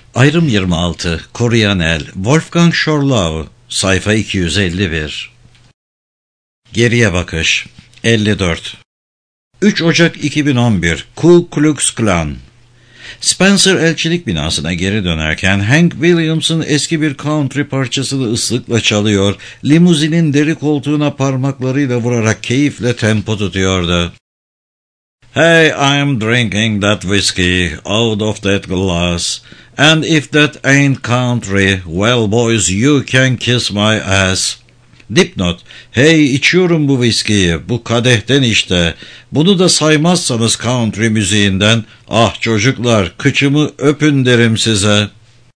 Ayrım 26, Koruyan El, Wolfgang Schorlau, sayfa 251. Geriye bakış, 54. 3 Ocak 2011, Ku Klux Klan. Spencer elçilik binasına geri dönerken Hank Williams'ın eski bir country parçasını ıslıkla çalıyor, limuzinin deri koltuğuna parmaklarıyla vurarak keyifle tempo tutuyordu. Hey, I'm drinking that whiskey out of that glass, and if that ain't country, well boys, you can kiss my ass. Dipnot, hey içiyorum bu viskiyi, bu kadehten işte, bunu da saymazsanız country müziğinden, ah çocuklar, kıçımı öpün derim size.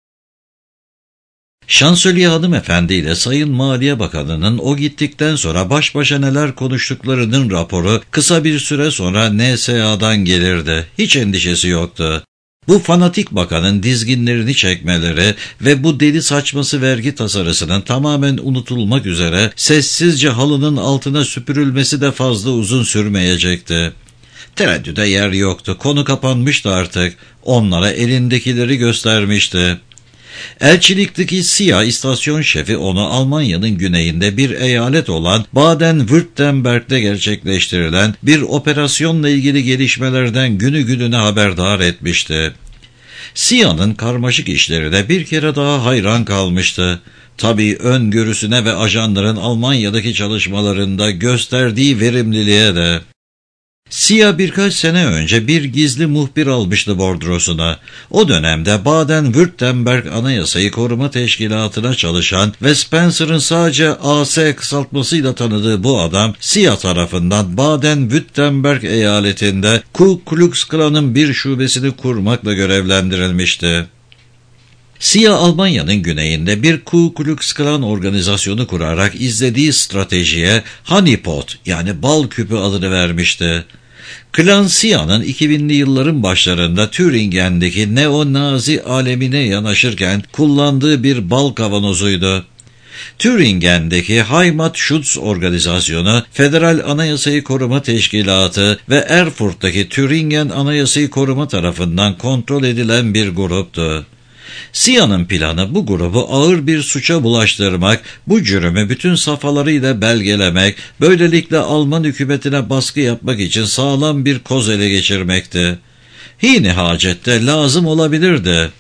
Şansölye hanımefendi ile Sayın Maliye Bakanı'nın o gittikten sonra baş başa neler konuştuklarının raporu kısa bir süre sonra NSA'dan gelirdi. Hiç endişesi yoktu. Bu fanatik bakanın dizginlerini çekmeleri ve bu deli saçması vergi tasarısının tamamen unutulmak üzere sessizce halının altına süpürülmesi de fazla uzun sürmeyecekti. Tereddüde yer yoktu. Konu kapanmıştı artık. Onlara elindekileri göstermişti. Elçilikteki CIA istasyon şefi onu Almanya'nın güneyinde bir eyalet olan Baden-Württemberg'de gerçekleştirilen bir operasyonla ilgili gelişmelerden günü gününe haberdar etmişti. CIA'nın karmaşık işleri de bir kere daha hayran kalmıştı. Tabii öngörüsüne ve ajanların Almanya'daki çalışmalarında gösterdiği verimliliğe de. CIA birkaç sene önce bir gizli muhbir almıştı bordrosuna. O dönemde Baden-Württemberg Anayasayı Koruma Teşkilatı'na çalışan ve Spencer'ın sadece AS kısaltmasıyla tanıdığı bu adam, CIA tarafından Baden-Württemberg eyaletinde Ku Klux Klan'ın bir şubesini kurmakla görevlendirilmişti. CIA Almanya'nın güneyinde bir Ku Klux Klan organizasyonu kurarak izlediği stratejiye honeypot yani bal küpü adını vermişti. Klan CIA'nın 2000'li yılların başlarında Thüringen'deki neo-Nazi alemine yanaşırken kullandığı bir bal kavanozuydu. Thüringen'deki Heimatschutz organizasyonu, Federal Anayasayı Koruma Teşkilatı ve Erfurt'taki Thüringen Anayasayı Koruma tarafından kontrol edilen bir gruptu. CIA'nın planı bu grubu ağır bir suça bulaştırmak, bu cürümü bütün safhalarıyla belgelemek, böylelikle Alman hükümetine baskı yapmak için sağlam bir koz ele geçirmekti. Hine hacette lazım olabilirdi.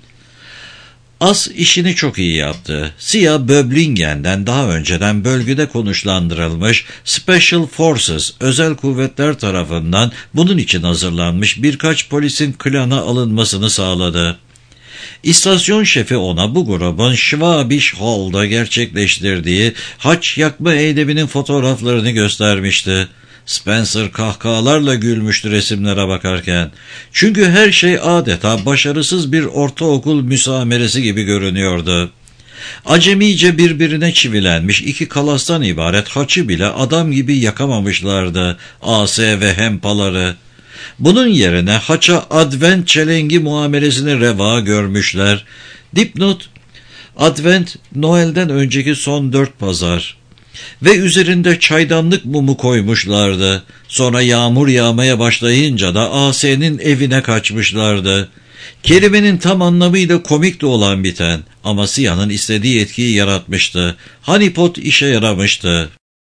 As işini çok iyi yaptı. CIA Böblingen'den daha önceden bölgede konuşlandırılmış Special Forces, özel kuvvetler tarafından bunun için hazırlanmış birkaç polisin klana alınmasını sağladı. İstasyon şefi ona bu grubun Schwabisch Hall'da gerçekleştirdiği haç yakma eyleminin fotoğraflarını göstermişti. Spencer kahkahalarla gülmüştü resimlere bakarken. Çünkü her şey adeta başarısız bir ortaokul müsameresi gibi görünüyordu. Acemice birbirine çivilenmiş iki kalastan ibaret haçı bile adam gibi yakamamışlardı AS ve hempaları. Bunun yerine haça Advent çelengi muamelesini reva görmüşler. Dipnot, Advent, Noel'den önceki son 4 pazar. Ve üzerinde çaydanlık mumu koymuşlardı. Sonra yağmur yağmaya başlayınca da AS'nin evine kaçmışlardı. Kelimenin tam anlamıyla komik de olan biten ama CIA'nın istediği etkiyi yaratmıştı. Honeypot işe yaramıştı.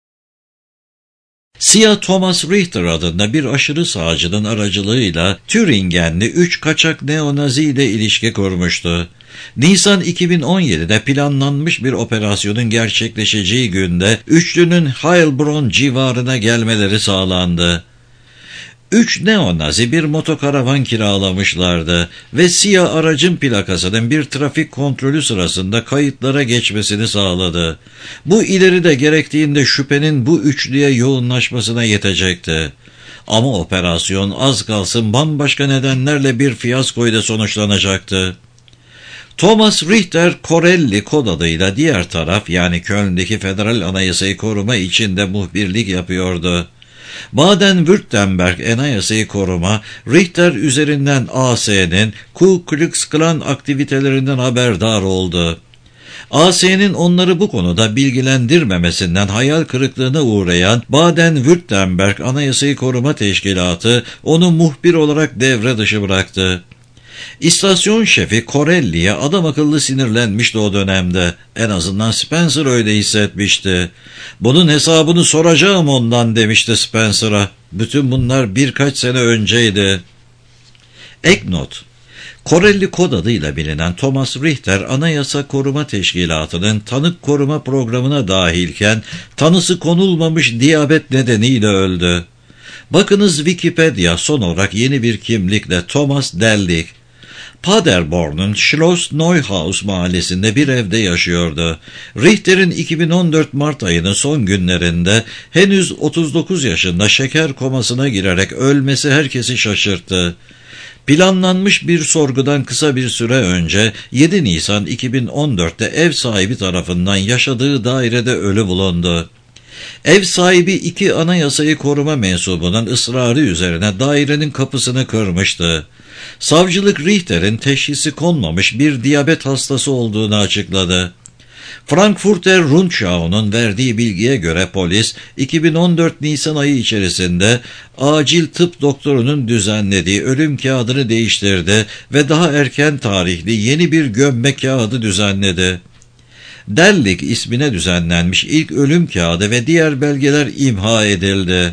CIA Thomas Richter adında bir aşırı sağcının aracılığıyla Thüringenli 3 kaçak neonazi ile ilişki kurmuştu. Nisan 2017'de planlanmış bir operasyonun gerçekleşeceği günde üçlünün Heilbronn civarına gelmeleri sağlandı. 3 neonazi bir motokaravan kiralamışlardı ve CIA aracın plakasının bir trafik kontrolü sırasında kayıtlara geçmesini sağladı. Bu ileride gerektiğinde şüphenin bu üçlüye yoğunlaşmasına yetecekti. Ama operasyon az kalsın bambaşka nedenlerle bir fiyaskoyla sonuçlanacaktı. Thomas Richter Corelli kod adıyla diğer taraf yani Köln'deki Federal Anayasayı Koruma için de muhbirlik yapıyordu. Baden-Württemberg Anayasayı Koruma, Richter üzerinden AS'nin Ku Klux Klan aktivitelerinden haberdar oldu. AS'nin onları bu konuda bilgilendirmemesinden hayal kırıklığına uğrayan Baden-Württemberg Anayasayı Koruma Teşkilatı onu muhbir olarak devre dışı bıraktı. İstasyon şefi Corelli'ye adam akıllı sinirlenmişti o dönemde. En azından Spencer öyle hissetmişti. Bunun hesabını soracağım ondan demişti Spencer'a. Bütün bunlar birkaç sene önceydi. Ek not. Corelli kod adıyla bilinen Thomas Richter, Anayasa Koruma Teşkilatı'nın tanık koruma programına dahilken tanısı konulmamış diyabet nedeniyle öldü. Bakınız Wikipedia son olarak yeni bir kimlikle Thomas Dellig. Paderborn'un Schloss Neuhaus mahallesinde bir evde yaşıyordu. Richter'in 2014 Mart ayının son günlerinde henüz 39 yaşında şeker komasına girerek ölmesi herkesi şaşırttı. Planlanmış bir sorgudan kısa bir süre önce 7 Nisan 2014'te ev sahibi tarafından yaşadığı dairede ölü bulundu. Ev sahibi 2 anayasayı koruma mensubunun ısrarı üzerine dairenin kapısını kırmıştı. Savcılık Richter'in teşhisi konmamış bir diyabet hastası olduğunu açıkladı. Frankfurter Rundschau'nun verdiği bilgiye göre polis 2014 Nisan ayı içerisinde acil tıp doktorunun düzenlediği ölüm kağıdını değiştirdi ve daha erken tarihli yeni bir gömme kağıdı düzenledi. Dellig ismine düzenlenmiş ilk ölüm kağıdı ve diğer belgeler imha edildi.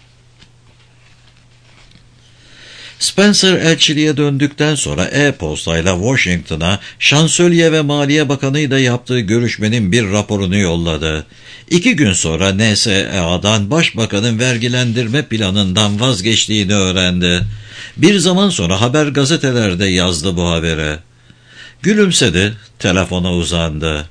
Spencer elçiliğe döndükten sonra e-postayla Washington'a Şansölye ve Maliye Bakanı'yla yaptığı görüşmenin bir raporunu yolladı. 2 gün sonra NSA'dan Başbakanın vergilendirme planından vazgeçtiğini öğrendi. Bir zaman sonra haber gazetelerde yazdı bu habere. Gülümsedi, telefona uzandı.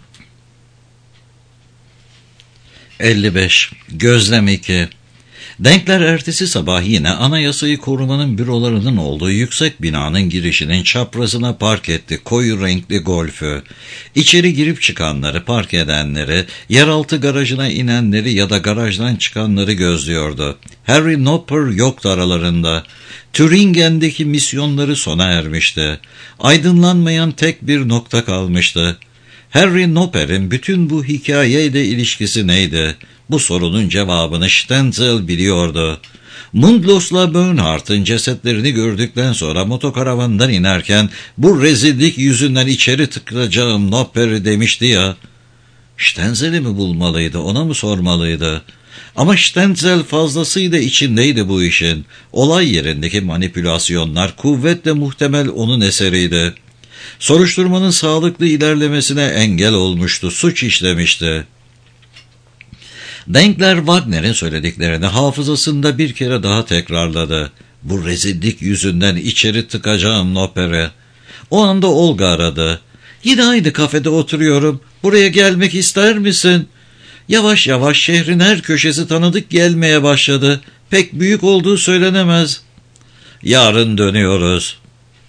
55. Gözlem 2. Denkler ertesi sabah yine Anayasayı Korumanın bürolarının olduğu yüksek binanın girişinin çaprazına park etti koyu renkli Golf'ü. İçeri girip çıkanları, park edenleri, yeraltı garajına inenleri ya da garajdan çıkanları gözlüyordu. Harry Nopper yoktu aralarında. Thüringen'deki misyonları sona ermişti. Aydınlanmayan tek bir nokta kalmıştı. Harry Nopper'in bütün bu hikayeyle ilişkisi neydi? Bu sorunun cevabını Stenzel biliyordu. Mundlos'la Bernhardt'ın cesetlerini gördükten sonra motokaravandan inerken bu rezillik yüzünden içeri tıkılacağım Nopper'i demişti ya. Stenzel'i mi bulmalıydı, ona mı sormalıydı? Ama Stenzel fazlasıyla içindeydi bu işin. Olay yerindeki manipülasyonlar kuvvetle muhtemel onun eseriydi. Soruşturmanın sağlıklı ilerlemesine engel olmuştu, suç işlemişti. Denkler Wagner'in söylediklerini hafızasında bir kere daha tekrarladı. Bu rezillik yüzünden içeri tıkacağım Nopper'i. O anda Olga aradı. Yine aynı kafede oturuyorum. Buraya gelmek ister misin? Yavaş yavaş şehrin her köşesi tanıdık gelmeye başladı. Pek büyük olduğu söylenemez. Yarın dönüyoruz.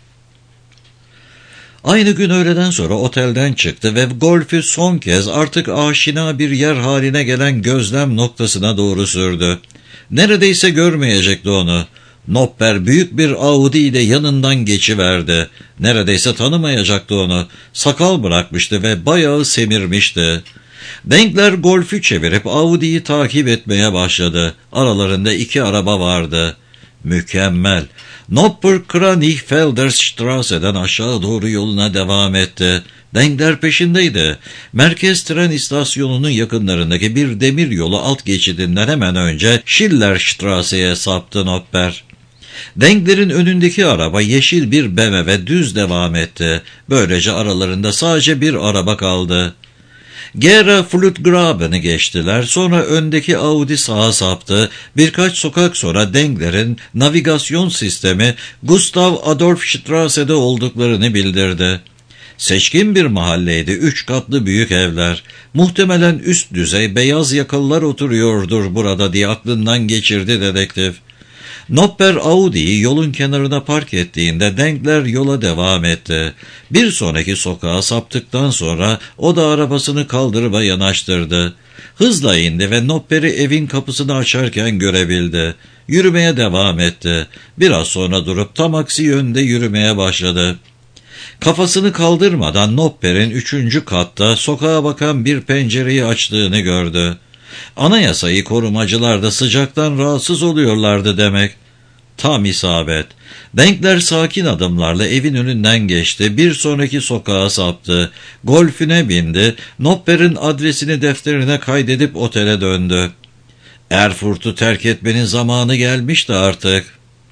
Aynı gün öğleden sonra otelden çıktı ve Golf'ü son kez artık aşina bir yer haline gelen gözlem noktasına doğru sürdü. Neredeyse görmeyecekti onu. Nopper büyük bir Audi ile yanından geçiverdi. Neredeyse tanımayacaktı onu. Sakal bırakmıştı ve bayağı semirmişti. Denkler Golf'ü çevirip Audi'yi takip etmeye başladı. Aralarında 2 araba vardı. Mükemmel. Nopper Kranichfelderstrasse'den aşağı doğru yoluna devam etti. Denkler peşindeydi. Merkez tren istasyonunun yakınlarındaki bir demiryolu alt geçidinden hemen önce Schillerstrasse'ye saptı Nopper. Denklerin önündeki araba yeşil bir BMW düz devam etti. Böylece aralarında sadece bir araba kaldı. Gera Flutgraben'i geçtiler. Sonra öndeki Audi sağa saptı. Birkaç sokak sonra Denkler'in navigasyon sistemi Gustav Adolf Strasse'de olduklarını bildirdi. Seçkin bir mahalleydi. 3 katlı büyük evler. Muhtemelen üst düzey beyaz yakalılar oturuyordur burada diye aklından geçirdi dedektif. Nopper Audi'yi yolun kenarına park ettiğinde Denkler yola devam etti. Bir sonraki sokağa saptıktan sonra o da arabasını kaldırıma yanaştırdı. Hızla indi ve Nopper'i evin kapısını açarken görebildi. Yürümeye devam etti. Biraz sonra durup tam aksi yönde yürümeye başladı. Kafasını kaldırmadan Nopper'in 3. katta sokağa bakan bir pencereyi açtığını gördü. Anayasayı korumacılar da sıcaktan rahatsız oluyorlardı demek. Tam isabet. Denkler sakin adımlarla evin önünden geçti, bir sonraki sokağa saptı, golfüne bindi, Nopper'in adresini defterine kaydedip otele döndü. Erfurt'u terk etmenin zamanı gelmişti artık.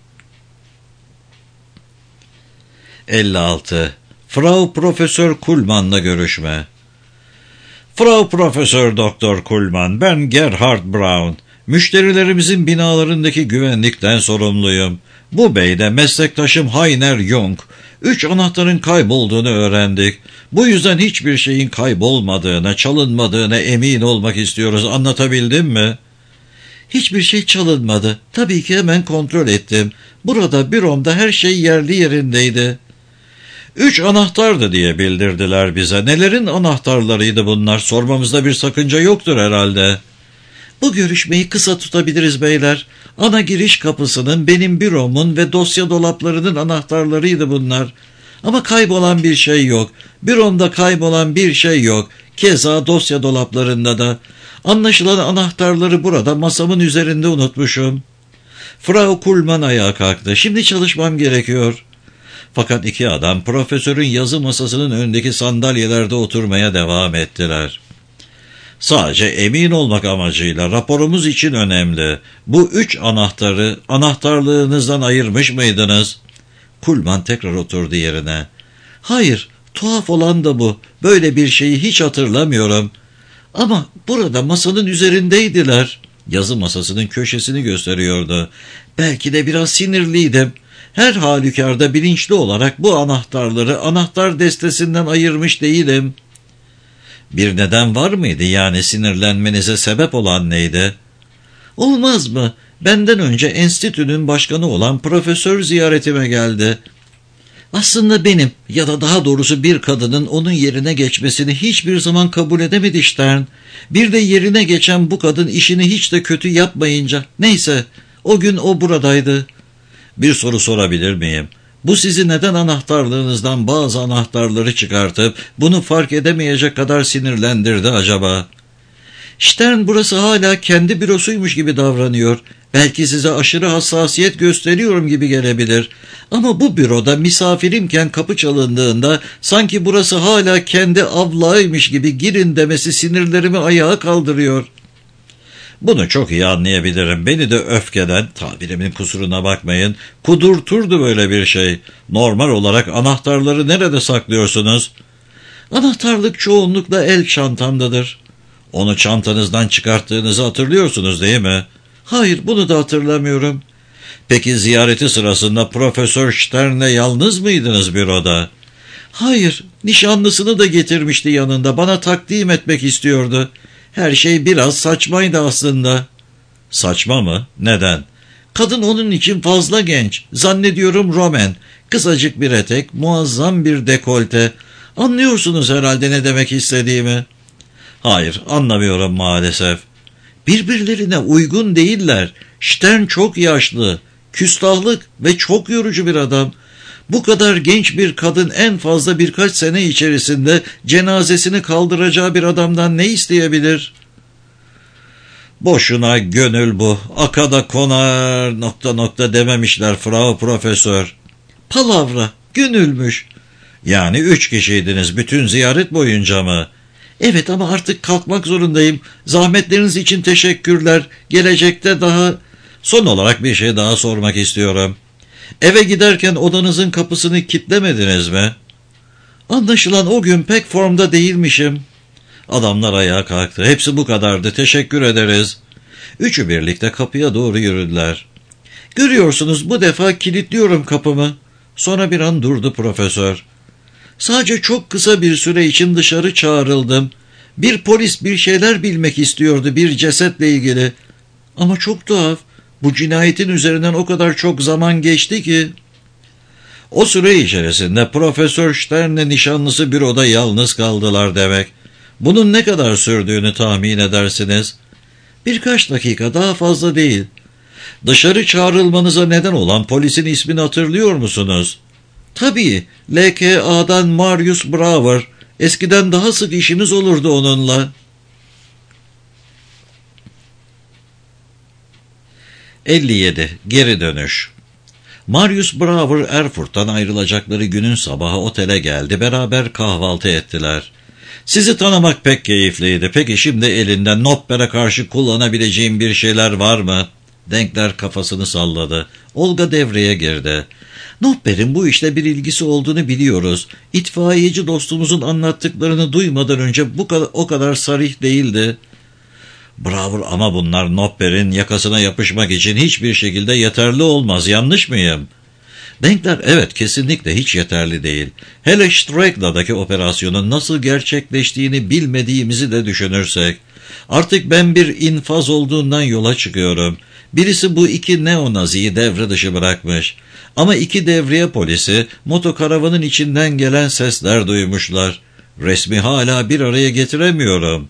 56. Frau Profesör Kuhlmann'la görüşme. Frau Profesör Doktor Kuhlmann, ben Gerhard Braun. Müşterilerimizin binalarındaki güvenlikten sorumluyum. Bu bey de meslektaşım Heiner Jung. 3 anahtarın kaybolduğunu öğrendik. Bu yüzden hiçbir şeyin kaybolmadığına, çalınmadığına emin olmak istiyoruz. Anlatabildim mi? Hiçbir şey çalınmadı. Tabii ki hemen kontrol ettim. Burada büromda her şey yerli yerindeydi. 3 anahtardı diye bildirdiler bize. Nelerin anahtarlarıydı bunlar? Sormamızda bir sakınca yoktur herhalde. Bu görüşmeyi kısa tutabiliriz beyler. Ana giriş kapısının, benim büromun ve dosya dolaplarının anahtarlarıydı bunlar. Ama kaybolan bir şey yok. Büromda kaybolan bir şey yok. Keza dosya dolaplarında da. Anlaşılan anahtarları burada masamın üzerinde unutmuşum. Frau Kuhlmann ayağa kalktı. Şimdi çalışmam gerekiyor. Fakat 2 adam profesörün yazı masasının önündeki sandalyelerde oturmaya devam ettiler. Sadece emin olmak amacıyla raporumuz için önemli. Bu 3 anahtarı anahtarlığınızdan ayırmış mıydınız? Kuhlmann tekrar oturdu yerine. Hayır, tuhaf olan da bu. Böyle bir şeyi hiç hatırlamıyorum. Ama burada masanın üzerindeydiler. Yazı masasının köşesini gösteriyordu. Belki de biraz sinirliydim. Her halükarda bilinçli olarak bu anahtarları anahtar destesinden ayırmış değilim. Bir neden var mıydı, yani sinirlenmenize sebep olan neydi? Olmaz mı? Benden önce enstitünün başkanı olan profesör ziyaretime geldi. Aslında benim ya da daha doğrusu bir kadının onun yerine geçmesini hiçbir zaman kabul edemedi Stern. Bir de yerine geçen bu kadın işini hiç de kötü yapmayınca. Neyse, o gün o buradaydı. Bir soru sorabilir miyim? Bu sizi neden anahtarlığınızdan bazı anahtarları çıkartıp bunu fark edemeyecek kadar sinirlendirdi acaba? Stern burası hala kendi bürosuymuş gibi davranıyor. Belki size aşırı hassasiyet gösteriyorum gibi gelebilir. Ama bu büroda misafirimken kapı çalındığında sanki burası hala kendi avlağıymış gibi girin demesi sinirlerimi ayağa kaldırıyor. Bunu çok iyi anlayabilirim. Beni de öfkeden, tabirimin kusuruna bakmayın, kudurturdu böyle bir şey. Normal olarak anahtarları nerede saklıyorsunuz? Anahtarlık çoğunlukla el çantamdadır. Onu çantanızdan çıkarttığınızı hatırlıyorsunuz değil mi? Hayır, bunu da hatırlamıyorum. Peki ziyareti sırasında Profesör Stern'le yalnız mıydınız büroda? Hayır, nişanlısını da getirmişti yanında. Bana takdim etmek istiyordu. Her şey biraz saçmaydı aslında. Saçma mı? Neden? Kadın onun için fazla genç. Zannediyorum Roman. Kısacık bir etek, muazzam bir dekolte. Anlıyorsunuz herhalde ne demek istediğimi. Hayır, anlamıyorum maalesef. Birbirlerine uygun değiller. Stern çok yaşlı, küstahlık ve çok yorucu bir adam. Bu kadar genç bir kadın en fazla birkaç sene içerisinde cenazesini kaldıracağı bir adamdan ne isteyebilir? Boşuna gönül bu. Akada konar ... dememişler Frau Profesör. Palavra, gönülmüş. Yani 3 kişiydiniz bütün ziyaret boyunca mı? Evet, ama artık kalkmak zorundayım. Zahmetleriniz için teşekkürler. Gelecekte daha... Son olarak bir şey daha sormak istiyorum. Eve giderken odanızın kapısını kilitlemediniz mi? Anlaşılan o gün pek formda değilmişim. Adamlar ayağa kalktı. Hepsi bu kadardı. Teşekkür ederiz. 3'ü birlikte kapıya doğru yürüdüler. Görüyorsunuz, bu defa kilitliyorum kapımı. Sonra bir an durdu profesör. Sadece çok kısa bir süre için dışarı çağrıldım. Bir polis bir şeyler bilmek istiyordu bir cesetle ilgili. Ama çok tuhaf. Bu cinayetin üzerinden o kadar çok zaman geçti ki. O süre içerisinde Profesör Stern'le nişanlısı büroda yalnız kaldılar demek. Bunun ne kadar sürdüğünü tahmin edersiniz? Birkaç dakika, daha fazla değil. Dışarı çağrılmanıza neden olan polisin ismini hatırlıyor musunuz? Tabii, LKA'dan Marius Brauer. Eskiden daha sık işimiz olurdu onunla. 57. Geri dönüş. Marius Brauer Erfurt'tan ayrılacakları günün sabahı otele geldi. Beraber kahvaltı ettiler. Sizi tanımak pek keyifliydi. Peki şimdi elinde Nopper'e karşı kullanabileceğim bir şeyler var mı? Denkler kafasını salladı. Olga devreye girdi. Nopper'in bu işle bir ilgisi olduğunu biliyoruz. İtfaiyeci dostumuzun anlattıklarını duymadan önce o kadar sarih değildi. Bravo, ama bunlar Nopper'in yakasına yapışmak için hiçbir şekilde yeterli olmaz. Yanlış mıyım? Denkler evet, kesinlikle hiç yeterli değil. Hele Stregda'daki operasyonun nasıl gerçekleştiğini bilmediğimizi de düşünürsek. Artık ben bir infaz olduğundan yola çıkıyorum. Birisi bu iki neonaziyi devre dışı bırakmış. Ama iki devriye polisi motokaravanın içinden gelen sesler duymuşlar. Resmi hala bir araya getiremiyorum.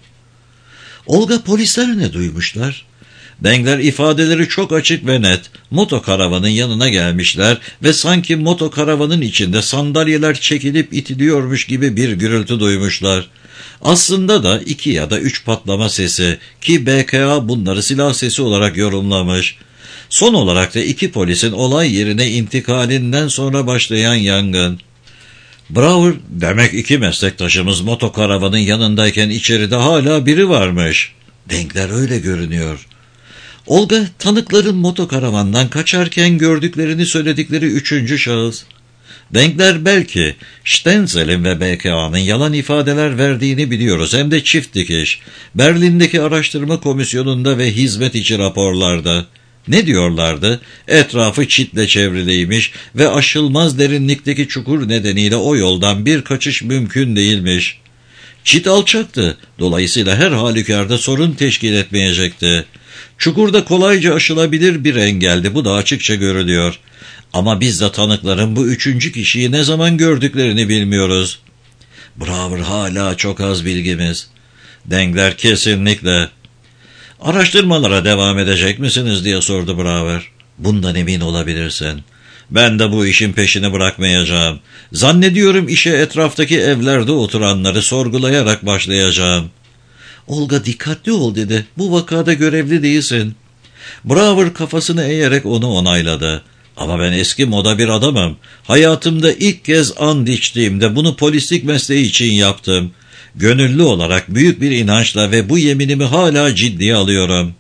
Olga, polisler ne duymuşlar? Denkler ifadeleri çok açık ve net. Motokaravanın yanına gelmişler ve sanki motokaravanın içinde sandalyeler çekilip itiliyormuş gibi bir gürültü duymuşlar. Aslında da 2 ya da 3 patlama sesi, ki BKA bunları silah sesi olarak yorumlamış. Son olarak da 2 polisin olay yerine intikalinden sonra başlayan yangın. Brauer, demek 2 meslektaşımız motokaravanın yanındayken içeride hala biri varmış. Denkler öyle görünüyor. Olga, tanıkların motokaravandan kaçarken gördüklerini söyledikleri 3. şahıs. Denkler belki Stenzel'in ve BKA'nın yalan ifadeler verdiğini biliyoruz, hem de çift dikiş. Berlin'deki araştırma komisyonunda ve hizmet içi raporlarda. Ne diyorlardı? Etrafı çitle çevriliymiş ve aşılmaz derinlikteki çukur nedeniyle o yoldan bir kaçış mümkün değilmiş. Çit alçaktı, dolayısıyla her halükarda sorun teşkil etmeyecekti. Çukurda kolayca aşılabilir bir engeldi, bu da açıkça görülüyor. Ama biz de tanıkların bu 3. kişiyi ne zaman gördüklerini bilmiyoruz. Brauer, hala çok az bilgimiz. Denkler kesinlikle. Araştırmalara devam edecek misiniz diye sordu Brauer. Bundan emin olabilirsin. Ben de bu işin peşini bırakmayacağım. Zannediyorum işe etraftaki evlerde oturanları sorgulayarak başlayacağım. Olga, dikkatli ol dedi. Bu vakada görevli değilsin. Brauer kafasını eğerek onu onayladı. Ama ben eski moda bir adamım. Hayatımda ilk kez and içtiğimde bunu polislik mesleği için yaptım. Gönüllü olarak büyük bir inançla ve bu yeminimi hala ciddiye alıyorum.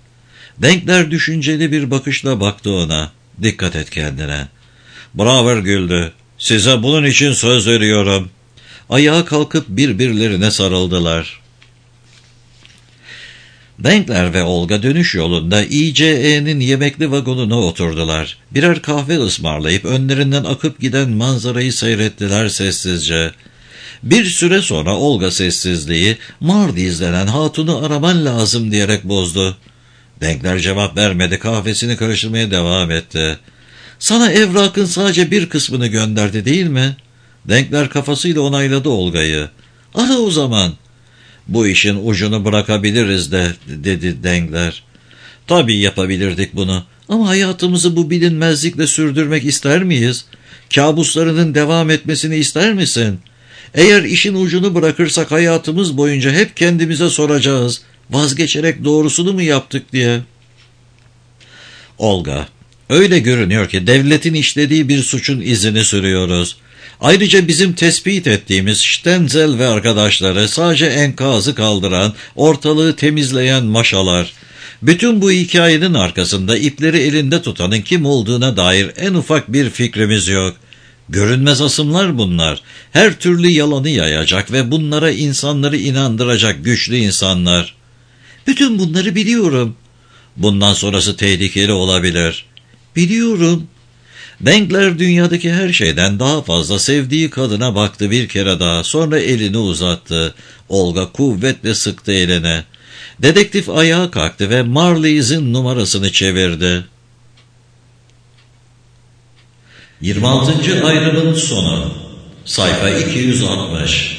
Denkler düşünceli bir bakışla baktı ona. Dikkat et kendine. Brauer güldü. Size bunun için söz veriyorum. Ayağa kalkıp birbirlerine sarıldılar. Denkler ve Olga dönüş yolunda ICE'nin yemekli vagonuna oturdular. Birer kahve ısmarlayıp önlerinden akıp giden manzarayı seyrettiler sessizce. Bir süre sonra Olga sessizliği, Mardiz denen hatunu araman lazım diyerek bozdu. Denkler cevap vermedi, kahvesini karıştırmaya devam etti. Sana evrakın sadece bir kısmını gönderdi değil mi? Denkler kafasıyla onayladı Olga'yı. Ara o zaman. Bu işin ucunu bırakabiliriz de, dedi Denkler. Tabii yapabilirdik bunu. Ama hayatımızı bu bilinmezlikle sürdürmek ister miyiz? Kabuslarının devam etmesini ister misin? Eğer işin ucunu bırakırsak hayatımız boyunca hep kendimize soracağız. Vazgeçerek doğrusunu mu yaptık diye. Olga, öyle görünüyor ki devletin işlediği bir suçun izini sürüyoruz. Ayrıca bizim tespit ettiğimiz Stenzel ve arkadaşları sadece enkazı kaldıran, ortalığı temizleyen maşalar. Bütün bu hikayenin arkasında ipleri elinde tutanın kim olduğuna dair en ufak bir fikrimiz yok. Görünmez asımlar bunlar. Her türlü yalanı yayacak ve bunlara insanları inandıracak güçlü insanlar. Bütün bunları biliyorum. Bundan sonrası tehlikeli olabilir. Biliyorum. Denkler dünyadaki her şeyden daha fazla sevdiği kadına baktı bir kere daha, sonra elini uzattı. Olga kuvvetle sıktı eline. Dedektif ayağa kalktı ve Marley's'in numarasını çevirdi. 26. ayrımın sonu. Sayfa 260.